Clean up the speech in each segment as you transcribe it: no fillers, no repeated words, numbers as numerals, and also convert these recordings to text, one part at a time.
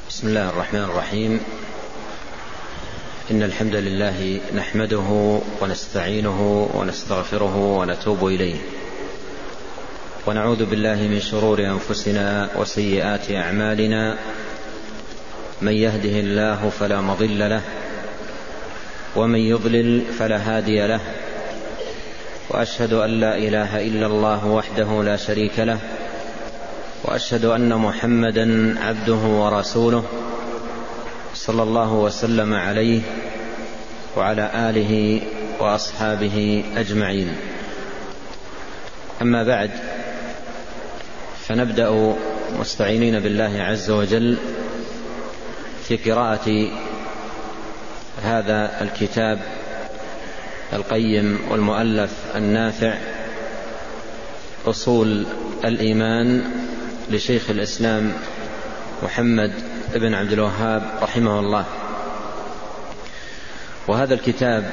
بسم الله الرحمن الرحيم. إن الحمد لله نحمده ونستعينه ونستغفره ونتوب إليه، ونعوذ بالله من شرور أنفسنا وسيئات أعمالنا. من يهده الله فلا مضل له، ومن يضلل فلا هادي له، وأشهد أن لا إله إلا الله وحده لا شريك له، وأشهد أن محمدا عبده ورسوله صلى الله وسلم عليه وعلى آله وأصحابه أجمعين. أما بعد، فنبدأ مستعينين بالله عز وجل في قراءة هذا الكتاب القيم والمؤلف النافع أصول الإيمان لشيخ الإسلام محمد بن عبد الوهاب رحمه الله. وهذا الكتاب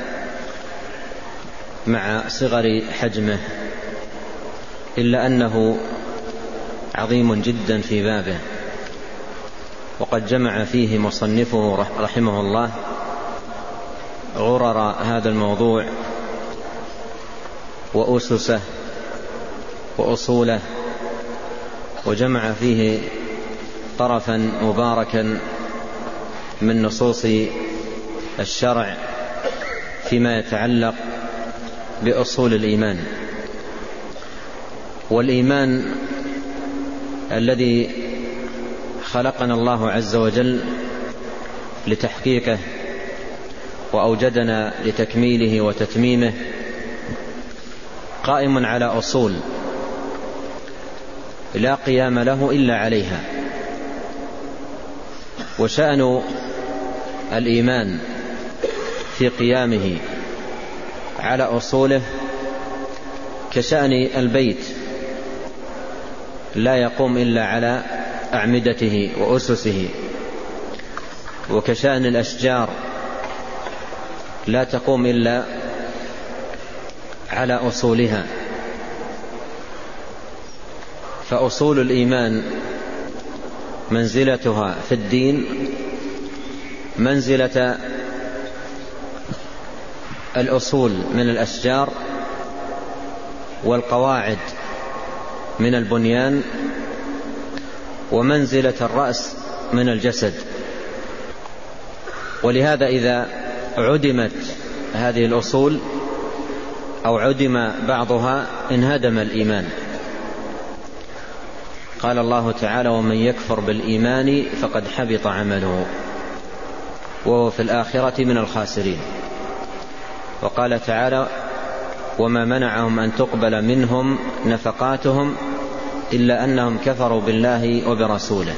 مع صغر حجمه إلا أنه عظيم جدا في بابه، وقد جمع فيه مصنفه رحمه الله غرر هذا الموضوع وأسسه وأصوله، وجمع فيه طرفا مباركا من نصوص الشرع فيما يتعلق بأصول الإيمان. والإيمان الذي خلقنا الله عز وجل لتحقيقه وأوجدنا لتكميله وتتميمه قائم على أصول لا قيام له إلا عليها. وشأن الإيمان في قيامه على أصوله كشأن البيت لا يقوم إلا على أعمدته وأسسه، وكشأن الأشجار لا تقوم إلا على أصولها. فأصول الإيمان منزلتها في الدين منزلة الأصول من الأشجار والقواعد من البنيان، ومنزلة الرأس من الجسد. ولهذا إذا عدمت هذه الأصول أو عدم بعضها انهدم الإيمان. قال الله تعالى: ومن يكفر بالإيمان فقد حبط عمله وهو في الآخرة من الخاسرين. وقال تعالى: وما منعهم أن تقبل منهم نفقاتهم إلا أنهم كفروا بالله وبرسوله.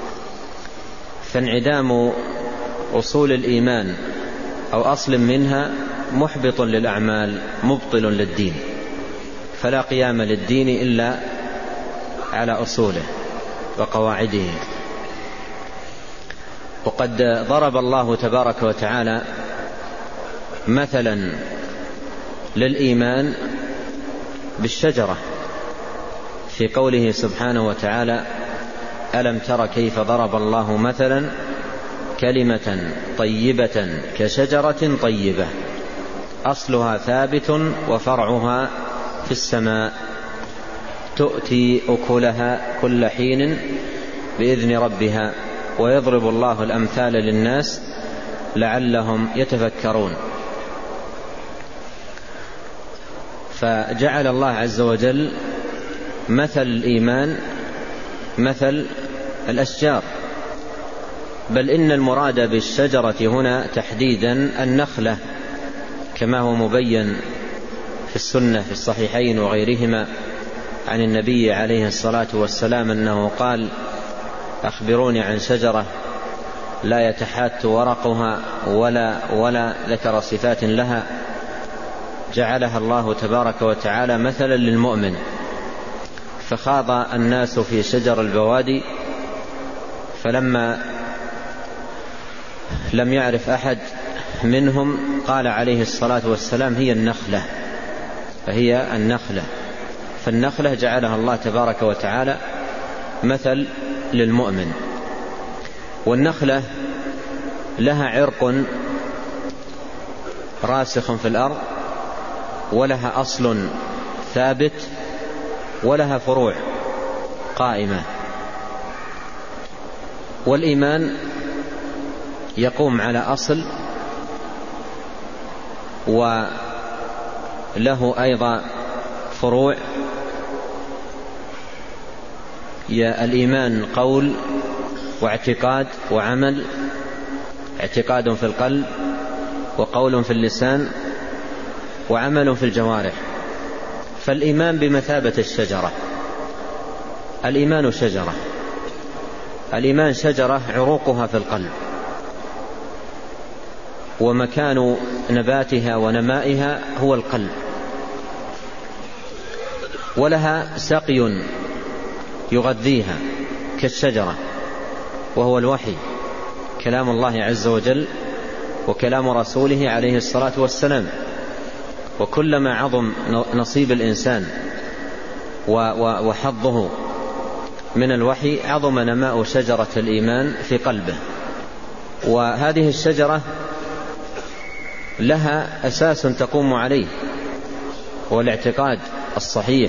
فانعدام أصول الإيمان أو أصل منها محبط للأعمال مبطل للدين، فلا قيام للدين إلا على أصوله وقواعده. وقد ضرب الله تبارك وتعالى مثلا للإيمان بالشجرة في قوله سبحانه وتعالى: ألم تر كيف ضرب الله مثلا كلمة طيبة كشجرة طيبة أصلها ثابت وفرعها في السماء تؤتي أكلها كل حين بإذن ربها ويضرب الله الأمثال للناس لعلهم يتفكرون. فجعل الله عز وجل مثل الإيمان مثل الأشجار، بل إن المراد بالشجرة هنا تحديدا النخلة، كما هو مبين في السنة في الصحيحين وغيرهما عن النبي عليه الصلاة والسلام أنه قال: أخبروني عن شجرة لا يتحات ورقها ولا ذكر صفات لها، جعلها الله تبارك وتعالى مثلا للمؤمن. فخاض الناس في شجر البوادي، فلما لم يعرف أحد منهم قال عليه الصلاة والسلام: هي النخلة، فهي النخلة. فالنخلة جعلها الله تبارك وتعالى مثل للمؤمن. والنخلة لها عرق راسخ في الأرض، ولها أصل ثابت، ولها فروع قائمة. والإيمان يقوم على أصل، وله أيضا فروع. الإيمان قول واعتقاد وعمل، اعتقاد في القلب، وقول في اللسان، وعمل في الجوارح. فالإيمان بمثابة الشجرة. الإيمان شجرة، الإيمان شجرة عروقها في القلب، ومكان نباتها ونمائها هو القلب، ولها سقي يغذيها كالشجرة وهو الوحي، كلام الله عز وجل وكلام رسوله عليه الصلاة والسلام. وكلما عظم نصيب الإنسان وحظه من الوحي عظم نماء شجرة الإيمان في قلبه. وهذه الشجرة لها أساس تقوم عليه، هو الاعتقاد الصحيح،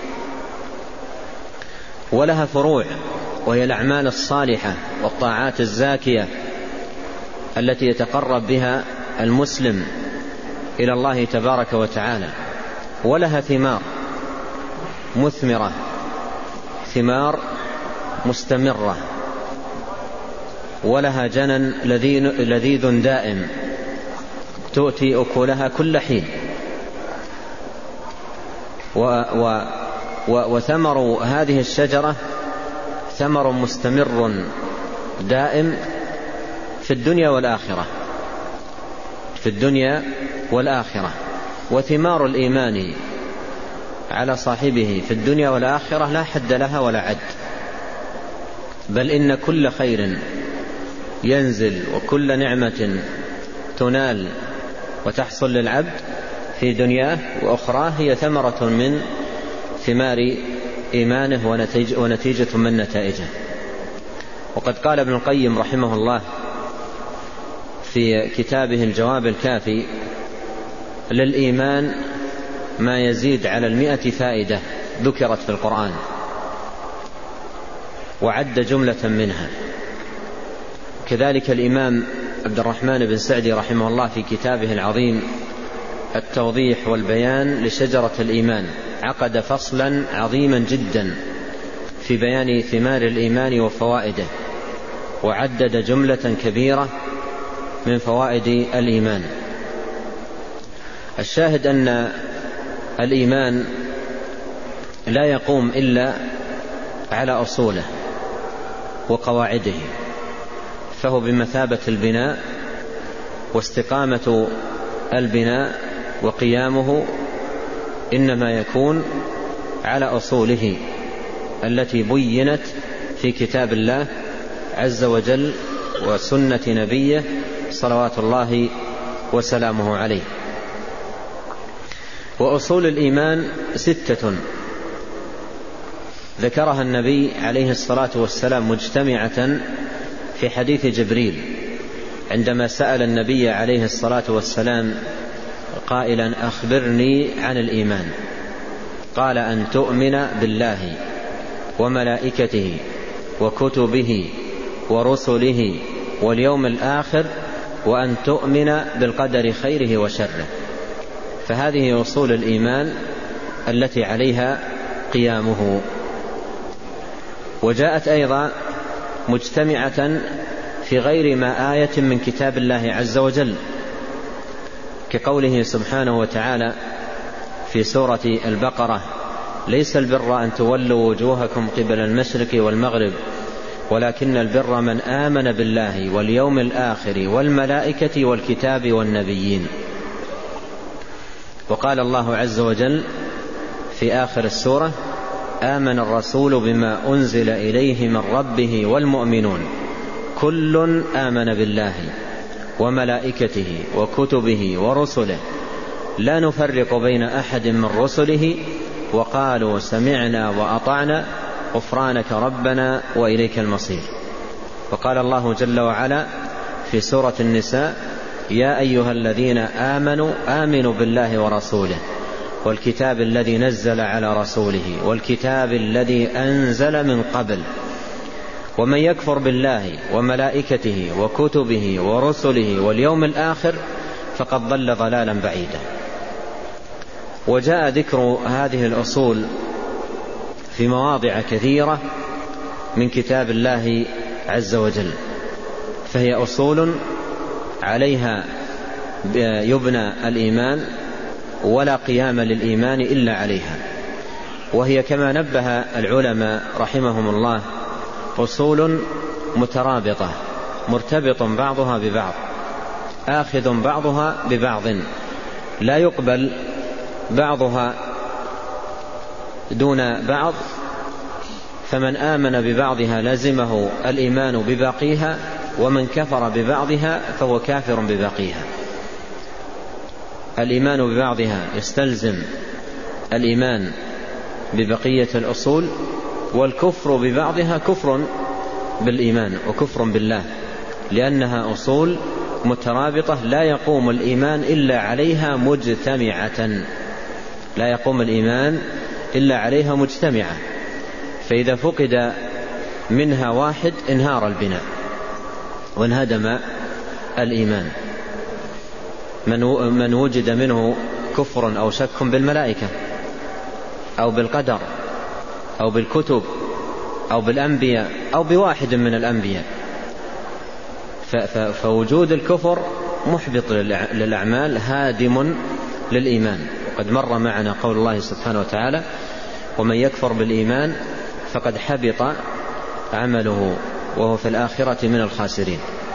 ولها فروع وهي الأعمال الصالحة والطاعات الزاكية التي يتقرب بها المسلم إلى الله تبارك وتعالى. ولها ثمار مثمرة، ثمار مستمرة، ولها جنن لذيذ دائم تؤتي أكلها كل حين. وثمر هذه الشجرة ثمر مستمر دائم في الدنيا والآخرة، في الدنيا والآخرة. وثمار الإيمان على صاحبه في الدنيا والآخرة لا حد لها ولا عد، بل إن كل خير ينزل وكل نعمة تنال وتحصل للعبد في دنياه وأخراه هي ثمرة من ثمار إيمانه ونتيجة من نتائجه. وقد قال ابن القيم رحمه الله في كتابه الجواب الكافي: للإيمان ما يزيد على 100 فائدة ذكرت في القرآن، وعد جملة منها. كذلك الإمام عبد الرحمن بن سعدي رحمه الله في كتابه العظيم التوضيح والبيان لشجرة الإيمان عقد فصلا عظيما جدا في بيان ثمار الإيمان وفوائده، وعدد جملة كبيرة من فوائد الإيمان. الشاهد أن الإيمان لا يقوم إلا على أصوله وقواعده، فهو بمثابة البناء، واستقامة البناء وقيامه إنما يكون على أصوله التي بينت في كتاب الله عز وجل وسنة نبيه صلوات الله وسلامه عليه. وأصول الإيمان 6 ذكرها النبي عليه الصلاة والسلام مجتمعة في حديث جبريل عندما سأل النبي عليه الصلاة والسلام قائلا: أخبرني عن الإيمان. قال: أن تؤمن بالله وملائكته وكتبه ورسله واليوم الآخر، وأن تؤمن بالقدر خيره وشره. فهذه أصول الإيمان التي عليها قيامه. وجاءت أيضا مجتمعة في غير ما آية من كتاب الله عز وجل، كقوله سبحانه وتعالى في سورة البقرة: ليس البر أن تولوا وجوهكم قبل المشرق والمغرب ولكن البر من آمن بالله واليوم الآخر والملائكة والكتاب والنبيين. وقال الله عز وجل في آخر السورة: آمن الرسول بما أنزل إليه من ربه والمؤمنون كل آمن بالله وملائكته وكتبه ورسله لا نفرق بين أحد من رسله وقالوا سمعنا وأطعنا غفرانك ربنا وإليك المصير. وقال الله جل وعلا في سورة النساء: يا أيها الذين آمنوا آمنوا بالله ورسوله والكتاب الذي نزل على رسوله والكتاب الذي أنزل من قبل ومن يكفر بالله وملائكته وكتبه ورسله واليوم الآخر فقد ضل ضلالا بعيدا. وجاء ذكر هذه الأصول في مواضع كثيرة من كتاب الله عز وجل، فهي أصول عليها يبنى الإيمان ولا قيام للإيمان إلا عليها. وهي كما نبه العلماء رحمهم الله أصول مترابطة مرتبط بعضها ببعض آخذ بعضها ببعض، لا يقبل بعضها دون بعض، فمن آمن ببعضها لزمه الإيمان بباقيها، ومن كفر ببعضها فهو كافر بباقيها. الإيمان ببعضها يستلزم الإيمان ببقية الأصول، والكفر ببعضها كفر بالإيمان وكفر بالله، لأنها أصول مترابطة لا يقوم الإيمان إلا عليها مجتمعة، لا يقوم الإيمان إلا عليها مجتمعة. فإذا فقد منها واحد انهار البناء وانهدم الإيمان. من وجد منه كفر أو شك بالملائكة أو بالقدر أو بالكتب أو بالأنبياء أو بواحد من الأنبياء، فوجود الكفر محبط للأعمال هادم للإيمان. وقد مر معنا قول الله سبحانه وتعالى: ومن يكفر بالإيمان فقد حبط عمله وهو في الآخرة من الخاسرين.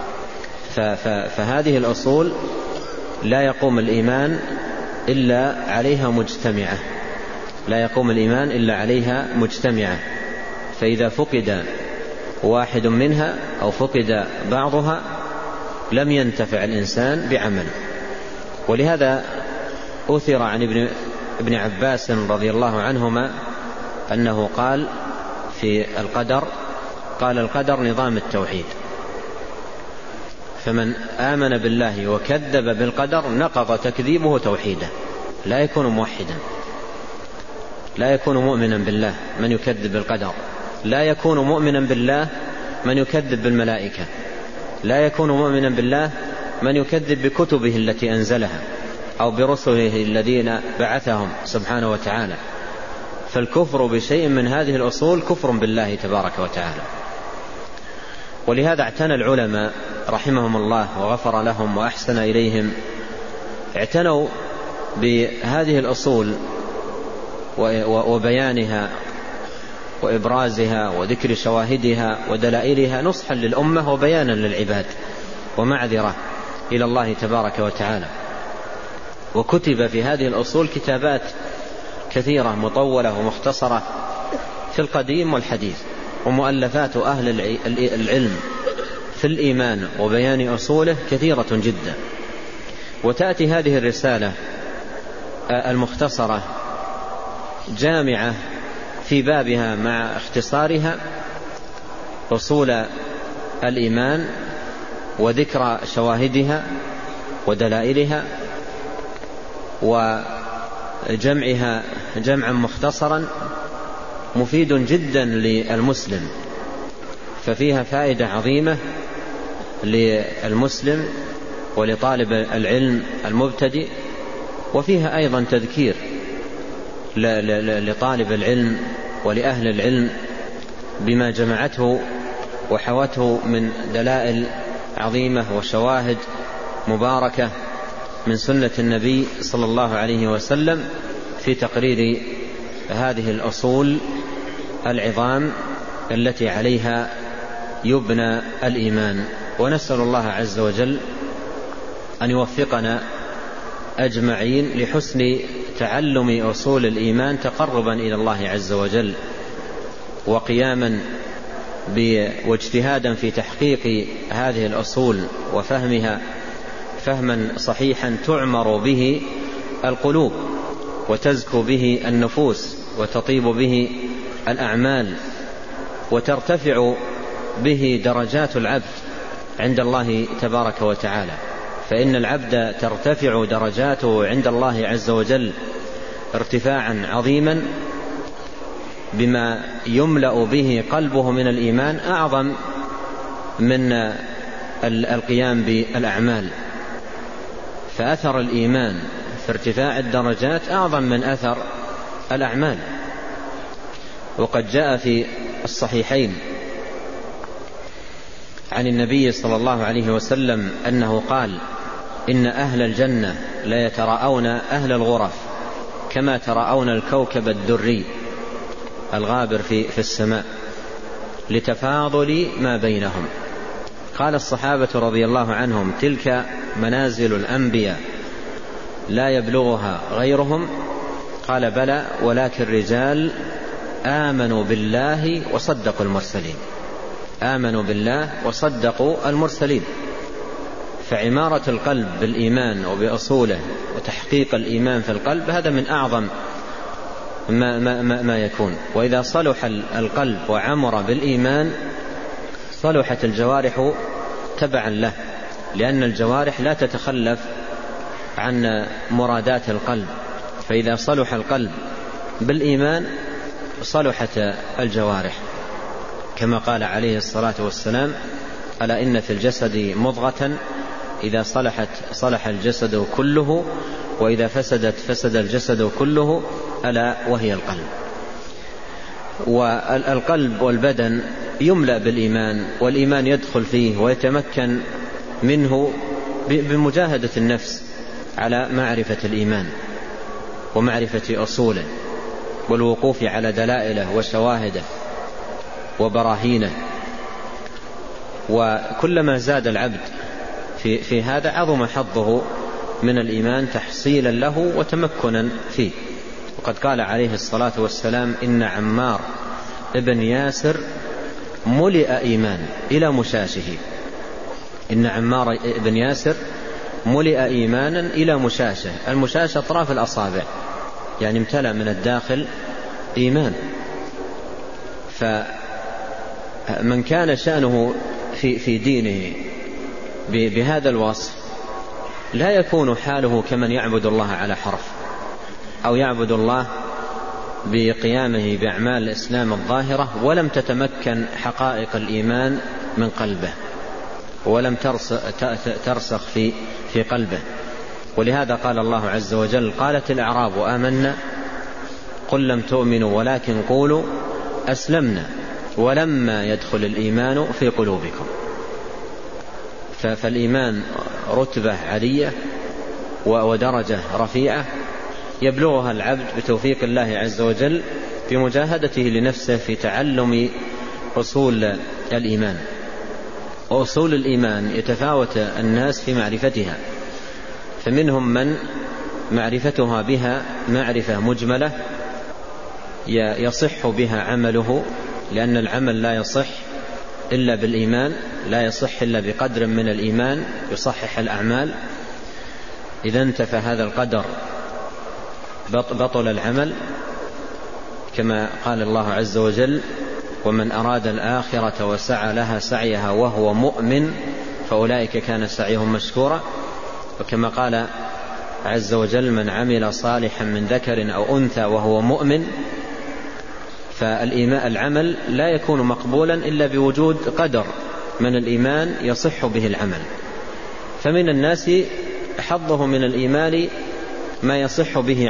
فهذه الأصول لا يقوم الإيمان إلا عليها مجتمعة، لا يقوم الإيمان إلا عليها مجتمعة. فإذا فقد واحد منها أو فقد بعضها لم ينتفع الإنسان بعمل. ولهذا أثر عن ابن عباس رضي الله عنهما أنه قال في القدر: قال القدر نظام التوحيد، فمن آمن بالله وكذب بالقدر نقض تكذيبه توحيده، لا يكون موحدا، لا يكون مؤمنا بالله من يكذب بالقدر، لا يكون مؤمنا بالله من يكذب بالملائكة، لا يكون مؤمنا بالله من يكذب بكتبه التي أنزلها أو برسله الذين بعثهم سبحانه وتعالى. فالكفر بشيء من هذه الأصول كفر بالله تبارك وتعالى. ولهذا اعتنى العلماء رحمهم الله وغفر لهم وأحسن إليهم، اعتنوا بهذه الأصول وبيانها وإبرازها وذكر شواهدها ودلائلها نصحا للأمة وبيانا للعباد ومعذرة إلى الله تبارك وتعالى. وكتب في هذه الأصول كتابات كثيرة مطولة ومختصرة في القديم والحديث، ومؤلفات أهل العلم في الإيمان وبيان أصوله كثيرة جدا. وتأتي هذه الرسالة المختصرة جامعة في بابها مع اختصارها أصول الإيمان وذكر شواهدها ودلائلها وجمعها جمعا مختصرا مفيد جدا للمسلم، ففيها فائدة عظيمة للمسلم ولطالب العلم المبتدئ، وفيها أيضا تذكير لطالب العلم ولأهل العلم بما جمعته وحوته من دلائل عظيمة وشواهد مباركة من سنة النبي صلى الله عليه وسلم في تقرير هذه الأصول العظام التي عليها يبنى الإيمان. ونسأل الله عز وجل أن يوفقنا أجمعين لحسن تعلم أصول الإيمان تقربا إلى الله عز وجل، وقياما واجتهادا في تحقيق هذه الأصول وفهمها فهما صحيحا تعمر به القلوب وتزكو به النفوس وتطيب به الأعمال وترتفع به درجات العبد عند الله تبارك وتعالى، فإن العبد ترتفع درجاته عند الله عز وجل ارتفاعا عظيما بما يملأ به قلبه من الإيمان أعظم من القيام بالأعمال. فأثر الإيمان في ارتفاع الدرجات أعظم من أثر الأعمال. وقد جاء في الصحيحين عن النبي صلى الله عليه وسلم أنه قال: إن أهل الجنة لا يتراءون أهل الغرف كما تراءون الكوكب الدري الغابر في السماء لتفاضل ما بينهم. قال الصحابة رضي الله عنهم: تلك منازل الأنبياء لا يبلغها غيرهم. قال: بلى، ولكن رجال آمنوا بالله وصدقوا المرسلين. آمنوا بالله وصدقوا المرسلين. فعمارة القلب بالإيمان وبأصوله وتحقيق الإيمان في القلب هذا من أعظم ما يكون. وإذا صلح القلب وعمر بالإيمان صلحت الجوارح تبعا له، لأن الجوارح لا تتخلف عن مرادات القلب. فإذا صلح القلب بالإيمان صلحت الجوارح، كما قال عليه الصلاة والسلام: ألا إن في الجسد مضغة إذا صلحت صلح الجسد كله، وإذا فسدت فسد الجسد كله، ألا وهي القلب. والقلب والبدن يملأ بالإيمان، والإيمان يدخل فيه ويتمكن منه بمجاهدة النفس على معرفة الإيمان ومعرفة أصوله والوقوف على دلائله وشواهده وبراهينه. وكلما زاد العبد في هذا عظم حظه من الإيمان تحصيلا له وتمكنا فيه. وقد قال عليه الصلاة والسلام: إن عمار ابن ياسر ملئ إيمان إلى مشاشه. إن عمار ابن ياسر ملئ إيمانا إلى مشاشه. المشاشه أطراف الأصابع، يعني امتلأ من الداخل إيمان. فمن كان شأنه في دينه بهذا الوصف لا يكون حاله كمن يعبد الله على حرف، أو يعبد الله بقيامه بأعمال الإسلام الظاهرة ولم تتمكن حقائق الإيمان من قلبه ولم ترسخ في قلبه. ولهذا قال الله عز وجل: قالت الأعراب آمنا قل لم تؤمنوا ولكن قولوا أسلمنا ولما يدخل الإيمان في قلوبكم. فالإيمان رتبة عالية ودرجة رفيعة يبلغها العبد بتوفيق الله عز وجل بمجاهدته لنفسه في تعلم أصول الإيمان. وأصول الإيمان يتفاوت الناس في معرفتها، فمنهم من معرفتها بها معرفة مجملة يصح بها عمله، لأن العمل لا يصح إلا بالإيمان، لا يصح إلا بقدر من الإيمان يصحح الأعمال. إذا انتفى هذا القدر بطل العمل، كما قال الله عز وجل: ومن أراد الآخرة وسعى لها سعيها وهو مؤمن فأولئك كان سعيهم مشكورا. وكما قال عز وجل: من عمل صالحا من ذكر أو أنثى وهو مؤمن. فالعمل لا يكون مقبولا إلا بوجود قدر من الإيمان يصح به العمل. فمن الناس حظه من الإيمان ما يصح به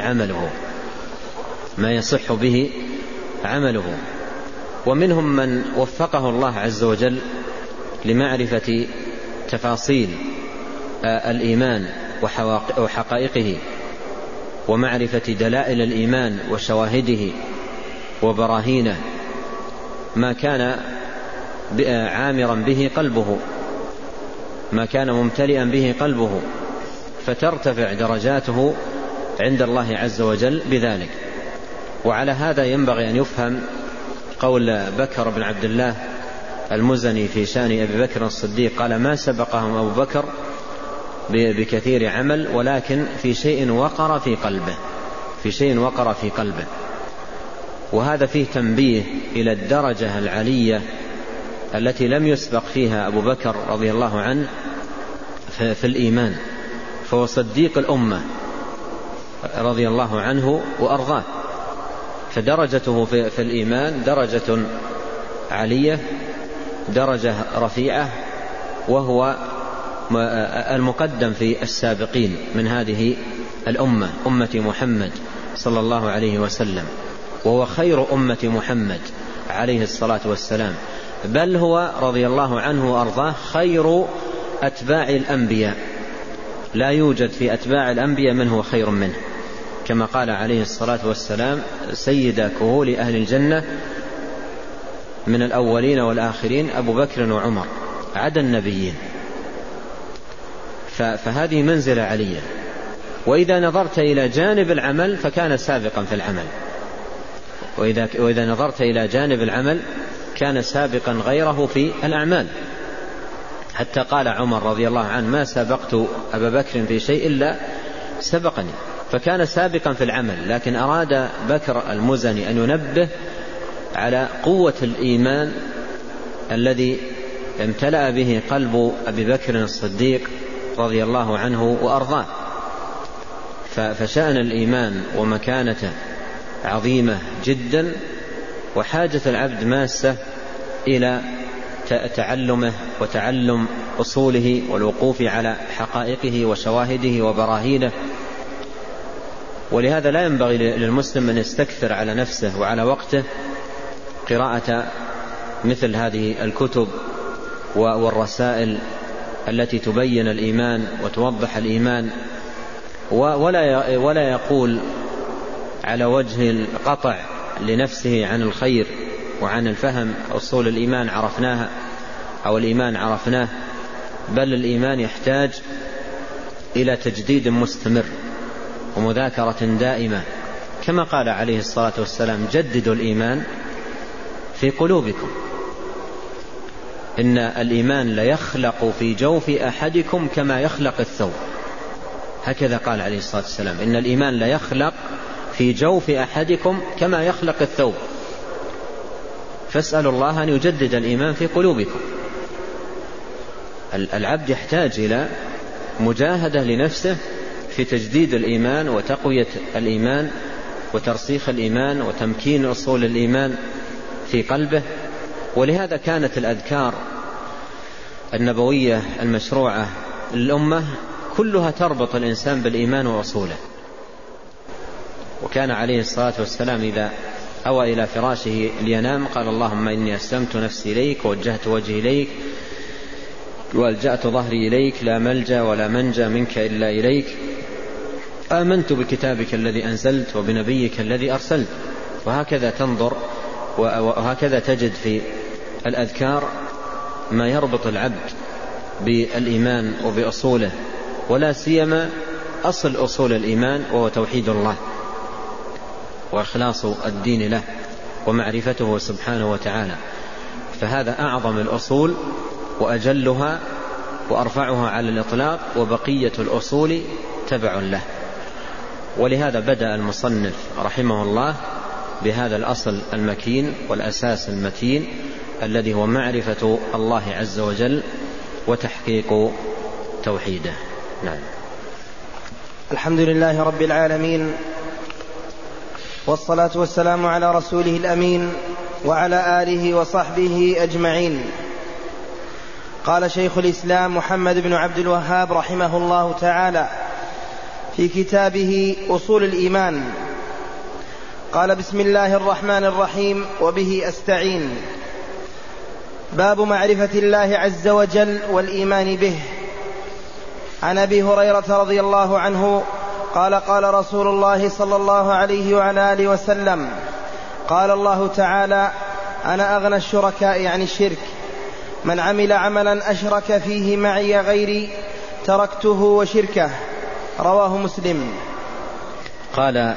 عمله، ومنهم من وفقه الله عز وجل لمعرفة تفاصيل الإيمان وحقائقه ومعرفة دلائل الإيمان وشواهده وبراهينه، ما كان عامرا به قلبه، ما كان ممتلئا به قلبه، فترتفع درجاته عند الله عز وجل بذلك. وعلى هذا ينبغي أن يفهم قول بكر بن عبد الله المزني في شأن أبي بكر الصديق، قال: ما سبقهم أبو بكر بكثير عمل ولكن في شيء وقر في قلبه. وهذا فيه تنبيه إلى الدرجة العلية التي لم يسبق فيها أبو بكر رضي الله عنه في الإيمان، فهو صديق الأمة رضي الله عنه وأرضاه، فدرجته في الإيمان درجة عالية، درجة رفيعة، وهو المقدم في السابقين من هذه الأمة، أمة محمد صلى الله عليه وسلم، وهو خير أمة محمد عليه الصلاة والسلام، بل هو رضي الله عنه وأرضاه خير أتباع الأنبياء، لا يوجد في أتباع الأنبياء من هو خير منه، كما قال عليه الصلاة والسلام: سيد كهول أهل الجنة من الأولين والآخرين أبو بكر وعمر عدا النبيين. فهذه منزلة عالية. وإذا نظرت إلى جانب العمل فكان سابقا في العمل، وإذا نظرت إلى جانب العمل كان سابقا غيره في الأعمال، حتى قال عمر رضي الله عنه: ما سبقت أبا بكر في شيء إلا سبقني، فكان سابقا في العمل. لكن أراد بكر المزني أن ينبه على قوة الإيمان الذي امتلأ به قلب أبي بكر الصديق رضي الله عنه وأرضاه، فشأن الإيمان ومكانته عظيمة جدا، وحاجة العبد ماسة إلى تعلمه وتعلم أصوله والوقوف على حقائقه وشواهده وبراهينه. ولهذا لا ينبغي للمسلم أن يستكثر على نفسه وعلى وقته قراءة مثل هذه الكتب والرسائل التي تبين الإيمان وتوضح الإيمان، ولا يقول على وجه القطع لنفسه عن الخير وعن الفهم أصول الإيمان عرفناها أو الإيمان عرفناه، بل الإيمان يحتاج إلى تجديد مستمر ومذاكرة دائمة، كما قال عليه الصلاة والسلام: جددوا الإيمان في قلوبكم، إن الإيمان ليخلق في جوف أحدكم كما يخلق الثوب. هكذا قال عليه الصلاة والسلام: إن الإيمان ليخلق في جوف أحدكم كما يخلق الثوب. فاسألوا الله أن يجدد الإيمان في قلوبكم. العبد يحتاج إلى مجاهدة لنفسه في تجديد الإيمان وتقوية الإيمان وترسيخ الإيمان وتمكين أصول الإيمان في قلبه. ولهذا كانت الأذكار النبوية المشروعة للأمة كلها تربط الإنسان بالإيمان وأصوله. وكان عليه الصلاة والسلام إذا أوى إلى فراشه لينام قال: اللهم إني أسلمت نفسي إليك ووجهت وجهي إليك وألجأت ظهري إليك، لا ملجأ ولا منجى منك إلا إليك، آمنت بكتابك الذي أنزلت وبنبيك الذي أرسلت. وهكذا تنظر وهكذا تجد في الأذكار ما يربط العبد بالإيمان وبأصوله، ولا سيما أصل أصول الإيمان وهو توحيد الله وإخلاص الدين له ومعرفته سبحانه وتعالى. فهذا أعظم الأصول وأجلها وأرفعها على الإطلاق، وبقية الأصول تبع له. ولهذا بدأ المصنف رحمه الله بهذا الأصل المكين والأساس المتين الذي هو معرفة الله عز وجل وتحقيق توحيده. نعم. الحمد لله رب العالمين، والصلاة والسلام على رسوله الأمين وعلى آله وصحبه أجمعين. قال شيخ الإسلام محمد بن عبد الوهاب رحمه الله تعالى في كتابه أصول الإيمان، قال: بسم الله الرحمن الرحيم، وبه أستعين. باب معرفة الله عز وجل والإيمان به. عن أبي هريرة رضي الله عنه قال: قال رسول الله صلى الله عليه وعلى آله وسلم: قال الله تعالى: أنا أغنى الشركاء عن الشرك، من عمل عملا أشرك فيه معي غيري تركته وشركه. رواه مسلم. قال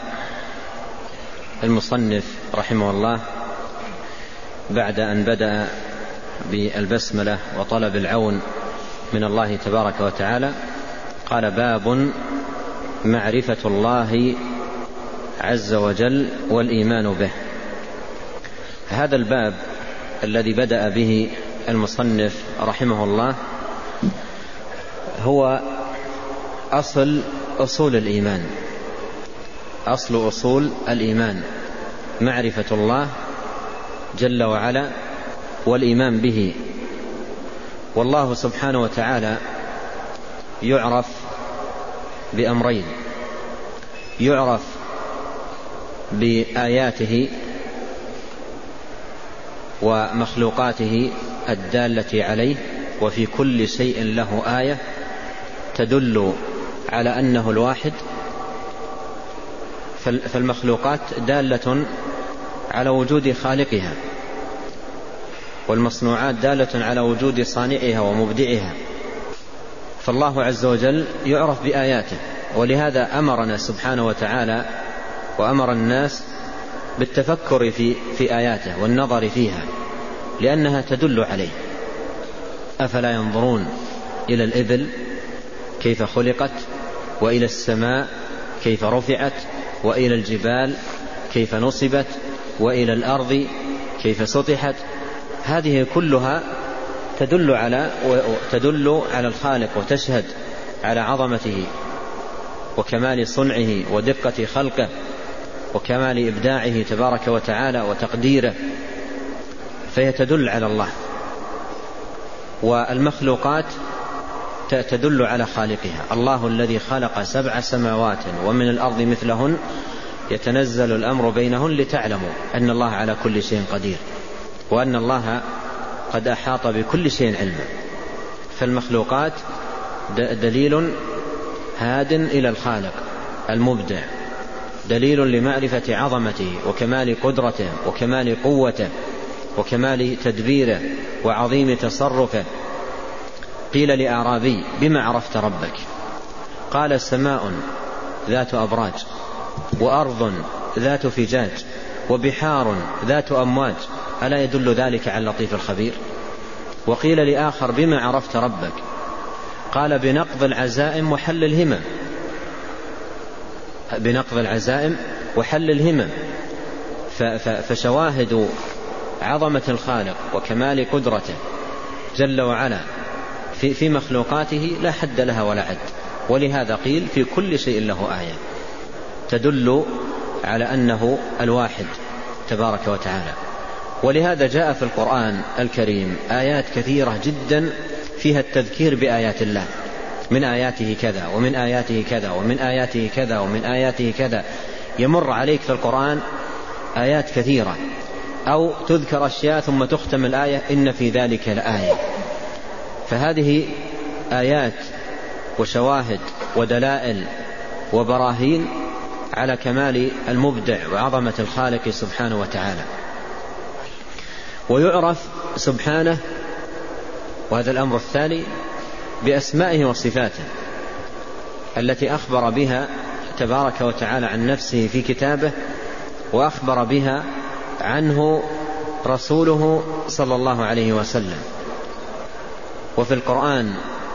المصنف رحمه الله بعد أن بدأ بالبسملة وطلب العون من الله تبارك وتعالى، قال: باب معرفة الله عز وجل والإيمان به. هذا الباب الذي بدأ به المصنف رحمه الله هو أصل الإيمان، أصل الإيمان معرفة الله جل وعلا والإيمان به. والله سبحانه وتعالى يعرف بأمرين: يعرف بآياته ومخلوقاته الدالة عليه، وفي كل شيء له آية تدل على أنه الواحد. فالمخلوقات دالة على وجود خالقها، والمصنوعات دالة على وجود صانعها ومبدعها. فالله عز وجل يعرف بآياته، ولهذا أمرنا سبحانه وتعالى وأمر الناس بالتفكر في آياته والنظر فيها، لأنها تدل عليه. أفلا ينظرون إلى الإبل كيف خلقت، وإلى السماء كيف رفعت، وإلى الجبال كيف نصبت، وإلى الأرض كيف سطحت. هذه كلها تدل على الخالق، وتشهد على عظمته وكمال صنعه ودقة خلقه وكمال إبداعه تبارك وتعالى وتقديره، فهي تدل على الله. والمخلوقات تدل على خالقها. الله الذي خلق 7 سماوات ومن الأرض مثلهن يتنزل الأمر بينهن لتعلموا أن الله على كل شيء قدير، وأن الله قد أحاط بكل شيء علما. فالمخلوقات دليل هاد إلى الخالق المبدع، دليل لمعرفة عظمته وكمال قدرته وكمال قوته وكمال تدبيره وعظيم تصرفه. قيل لأعرابي: بما عرفت ربك؟ قال: سماء ذات أبراج، وأرض ذات فجاج، وبحار ذات أمواج، ألا يدل ذلك على اللطيف الخبير؟ وقيل لآخر: بما عرفت ربك؟ قال: بنقض العزائم وحل الهمم. بنقض العزائم وحل الهمم. فشواهد عظمة الخالق وكمال قدرته جل وعلا في مخلوقاته لا حد لها ولا عد، ولهذا قيل في كل شيء له آية تدل على أنه الواحد تبارك وتعالى. ولهذا جاء في القرآن الكريم آيات كثيرة جدا فيها التذكير بآيات الله، من آياته كذا ومن آياته كذا ومن آياته كذا ومن آياته كذا. يمر عليك في القرآن آيات كثيرة، أو تذكر أشياء ثم تختم الآية إن في ذلك لآية. فهذه آيات وشواهد ودلائل وبراهين على كمال المبدع وعظمة الخالق سبحانه وتعالى. ويعرف سبحانه، وهذا الأمر الثاني، بأسمائه وصفاته التي أخبر بها تبارك وتعالى عن نفسه في كتابه، وأخبر بها عنه رسوله صلى الله عليه وسلم. وفي القرآن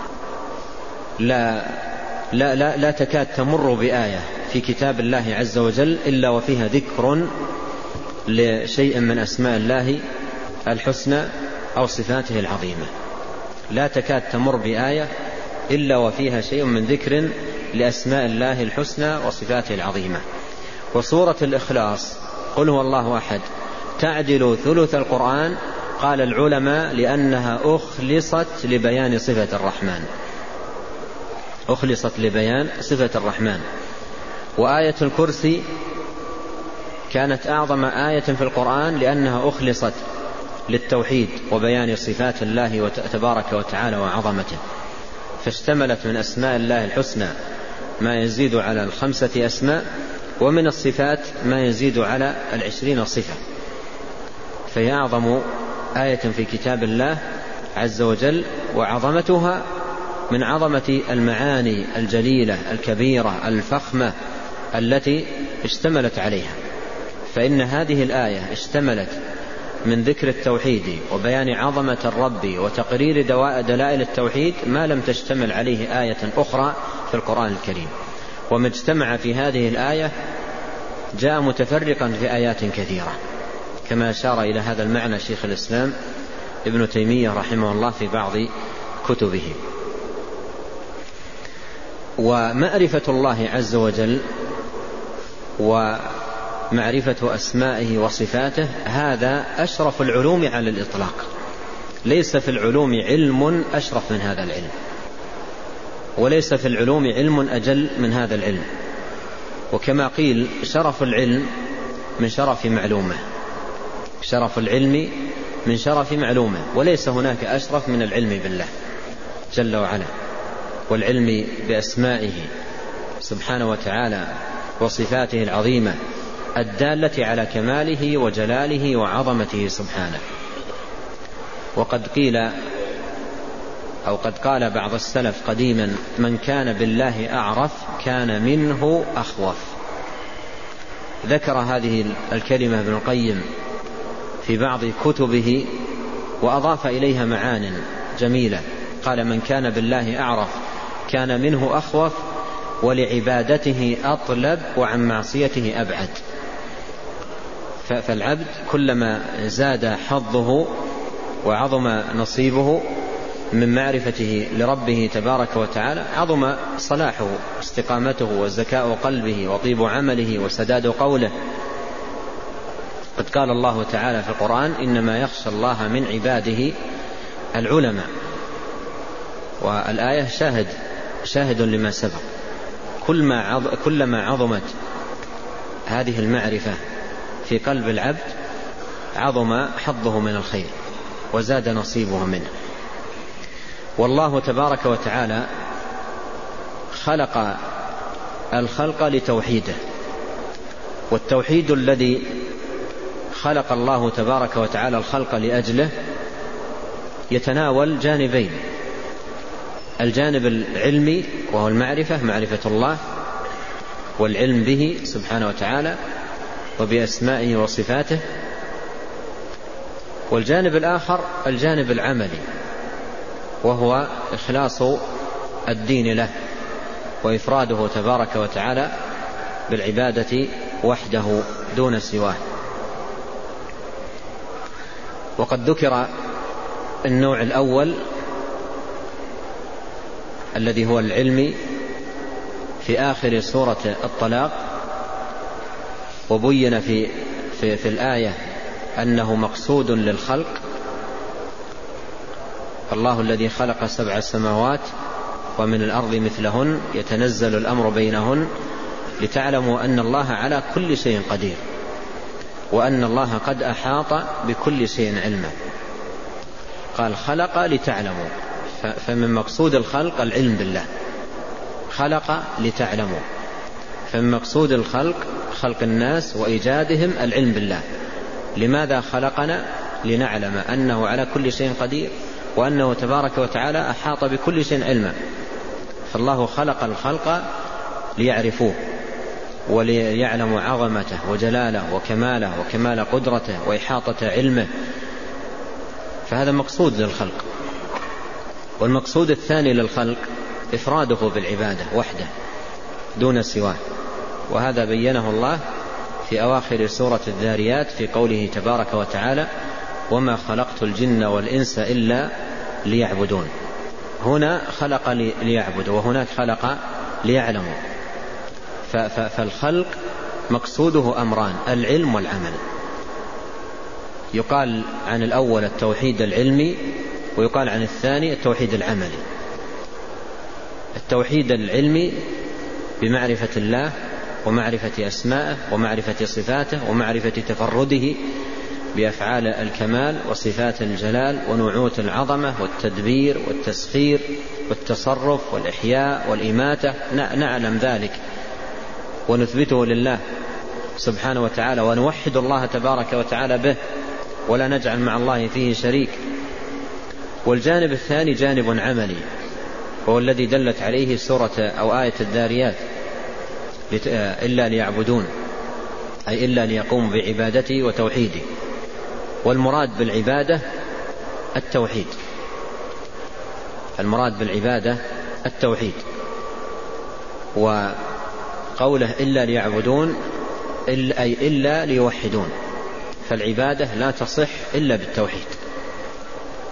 لا تكاد تمر بآية في كتاب الله عز وجل إلا وفيها ذكر لشيء من أسماء الله الحسنى أو صفاته العظيمة. لا تكاد تمر بآية إلا وفيها شيء من ذكر لأسماء الله الحسنى وصفاته العظيمة. وسورة الإخلاص قل هو الله أحد تعدل ثلث القرآن، قال العلماء لأنها أخلصت لبيان صفة الرحمن، أخلصت لبيان صفة الرحمن. وآية الكرسي كانت أعظم آية في القرآن لأنها أخلصت للتوحيد وبيان صفات الله تبارك وتعالى وعظمته، فاشتملت من أسماء الله الحسنى ما يزيد على 5 أسماء، ومن الصفات ما يزيد على 20 صفة. فهي أعظم آية في كتاب الله عز وجل، وعظمتها من عظمة المعاني الجليلة الكبيرة الفخمة التي اشتملت عليها. فإن هذه الآية اشتملت من ذكر التوحيد وبيان عظمة الرب وتقرير دلائل التوحيد ما لم تشتمل عليه آية أخرى في القرآن الكريم. وما اجتمع في هذه الآية جاء متفرقا في آيات كثيرة، كما أشار إلى هذا المعنى شيخ الإسلام ابن تيمية رحمه الله في بعض كتبه. ومعرفة الله عز وجل ومعرفة أسمائه وصفاته هذا أشرف العلوم على الإطلاق، ليس في العلوم علم أشرف من هذا العلم، وليس في العلوم علم أجل من هذا العلم. وكما قيل شرف العلم من شرف معلومه، شرف العلم من شرف معلومه، وليس هناك أشرف من العلم بالله جل وعلا، والعلم بأسمائه سبحانه وتعالى وصفاته العظيمة الدالة على كماله وجلاله وعظمته سبحانه. وقد قيل أو قد قال بعض السلف قديما: من كان بالله أعرف كان منه أخوف. ذكر هذه الكلمة ابن القيم في بعض كتبه وأضاف إليها معان جميلة. قال: من كان بالله أعرف كان منه أخوف، ولعبادته أطلب، وعن معصيته أبعد. فالعبد كلما زاد حظه وعظم نصيبه من معرفته لربه تبارك وتعالى عظم صلاحه واستقامته وزكاء قلبه وطيب عمله وسداد قوله. قد قال الله تعالى في القرآن: إنما يخشى الله من عباده العلماء. والآية شاهد لما سبق. كلما عظمت هذه المعرفة في قلب العبد عظم حظه من الخير وزاد نصيبه منه. والله تبارك وتعالى خلق الخلق لتوحيده، والتوحيد الذي خلق الله تبارك وتعالى الخلق لأجله يتناول جانبين: الجانب العلمي وهو المعرفة، معرفة الله والعلم به سبحانه وتعالى وبأسمائه وصفاته، والجانب الآخر الجانب العملي وهو إخلاص الدين له وإفراده تبارك وتعالى بالعبادة وحده دون سواه. وقد ذكر النوع الأول الذي هو العلم في آخر سورة الطلاق، وبين في الآية أنه مقصود للخلق: الله الذي خلق 7 سماوات ومن الأرض مثلهن يتنزل الأمر بينهن لتعلموا أن الله على كل شيء قدير وأن الله قد أحاط بكل شيء علما. قال: خلق لتعلموا، فمن مقصود الخلق العلم بالله. خلق لتعلموا، فمن مقصود الخلق خلق الناس وإيجادهم العلم بالله. لماذا خلقنا؟ لنعلم أنه على كل شيء قدير وأنه تبارك وتعالى أحاط بكل شيء علما. فالله خلق الخلق ليعرفوه وليعلموا عظمته وجلاله وكماله وكمال قدرته وإحاطة علمه، فهذا مقصود للخلق. والمقصود الثاني للخلق إفراده بالعبادة وحده دون سواه، وهذا بينه الله في أواخر سورة الذاريات في قوله تبارك وتعالى: وما خلقت الجن والإنس إلا ليعبدون. هنا خلق ليعبدوا، وهناك خلق ليعلموا. فالخلق مقصوده أمران: العلم والعمل. يقال عن الأول التوحيد العلمي، ويقال عن الثاني التوحيد العملي. التوحيد العلمي بمعرفة الله ومعرفة أسمائه ومعرفة صفاته ومعرفة تفرده بأفعال الكمال وصفات الجلال ونعوت العظمة والتدبير والتسخير والتصرف والإحياء والإماتة، نعلم ذلك ونثبته لله سبحانه وتعالى ونوحد الله تبارك وتعالى به ولا نجعل مع الله فيه شريك. والجانب الثاني جانب عملي، وهو الذي دلت عليه سورة أو آية الذاريات: إلا ليعبدون، أي إلا ليقوموا بعبادته وتوحيده. والمراد بالعبادة التوحيد، المراد بالعبادة التوحيد. وقوله إلا ليعبدون أي إلا ليوحدون، فالعبادة لا تصح إلا بالتوحيد.